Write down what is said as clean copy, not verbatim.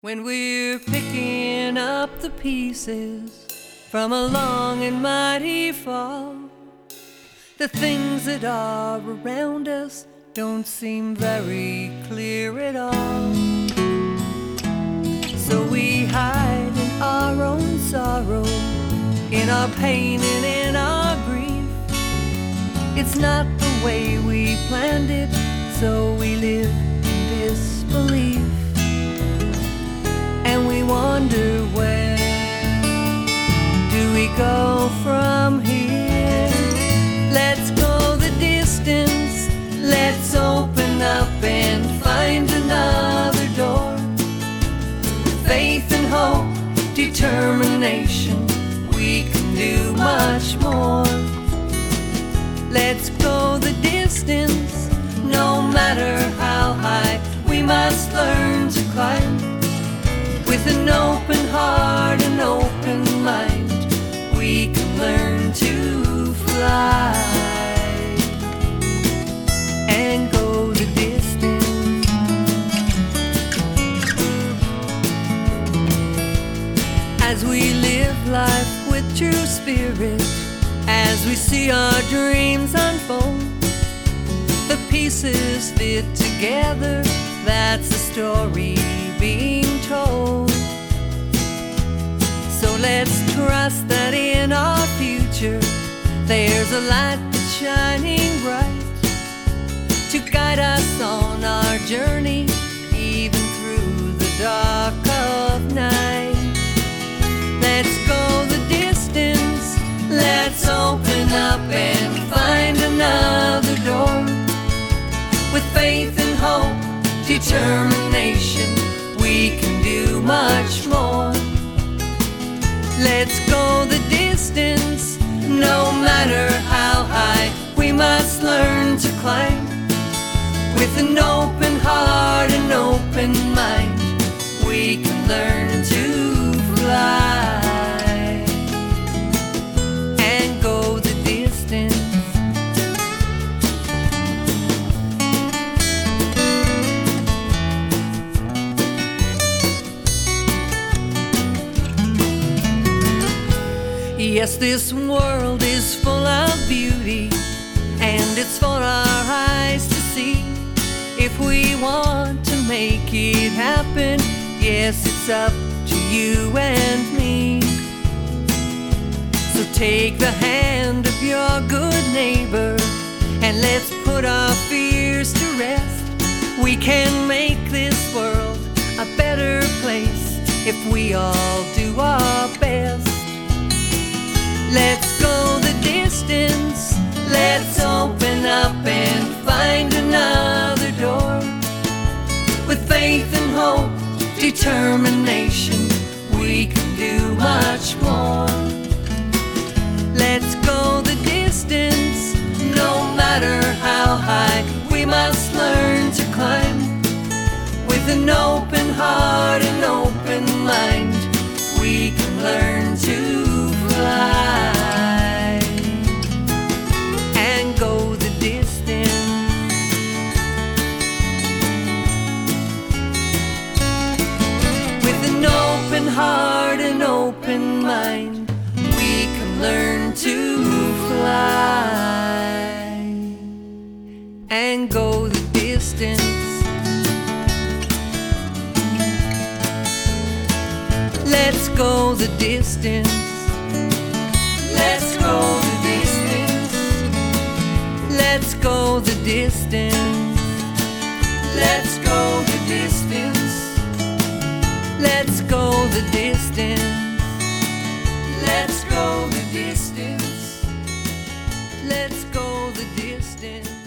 When we're picking up the pieces from a long and mighty fall, the things that are around us don't seem very clear at all. So we hide in our own sorrow, in our pain and in our grief. It's not the way we planned it, so we live in disbelief. And we wonder, where do we go from here? Let's go the distance, let's open up and find another door. With faith and hope, determination, we can do much more. Let's go the distance, no matter how high, we must learn to climb. With an open heart and open mind, we can learn to fly and go the distance. As we live life with true spirit, as we see our dreams unfold, the pieces fit together, that's the story being told. So let's trust that in our future there's a light that's shining bright to guide us on our journey, even through the dark of night. Let's go the distance, let's open up and find another door. With faith and hope, determination, we can do much more. Let's go the distance, no matter how high, we must learn to climb. With an open heart and open mind, we can learn to fly and go the distance. Yes, this world is full of beauty, and it's for our eyes to see. If we want to make it happen, yes, it's up to you and me. So take the hand of your good neighbor, and let's put our fears to rest. We can make this world a better place if we all do our best. Let's go the distance, let's open up and find another door. With faith and hope, determination, we can do much more. Let's go the distance, no matter how high, we must learn to climb. With an open heart and open mind, we can learn to fly and go the distance. With an open heart and open mind, we can learn to fly and go the distance. Let's go the distance. Let's go the distance. Let's go the distance. Let's go the distance. Let's go the distance. Let's go the distance. Let's go the distance.